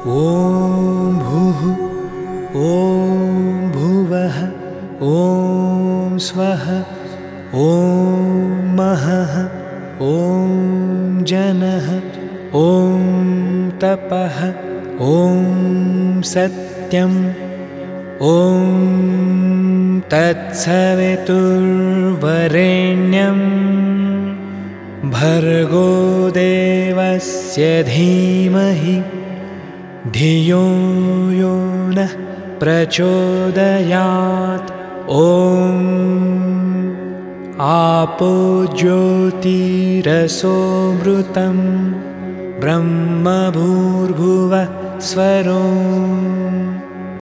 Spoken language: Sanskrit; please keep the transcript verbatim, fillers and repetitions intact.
ॐ भुः ॐ भुवः ॐ स्वः ॐ महः ॐ जनः ॐ तपः ॐ सत्यम् ॐ तत्सवितुर्वरेण्यं भर्गो देवस्य धीमहि धियो यो नः प्रचोदयात् ॐ आपो ज्योतिरसोमृतं ब्रह्म भूर्भुवः स्वरोम्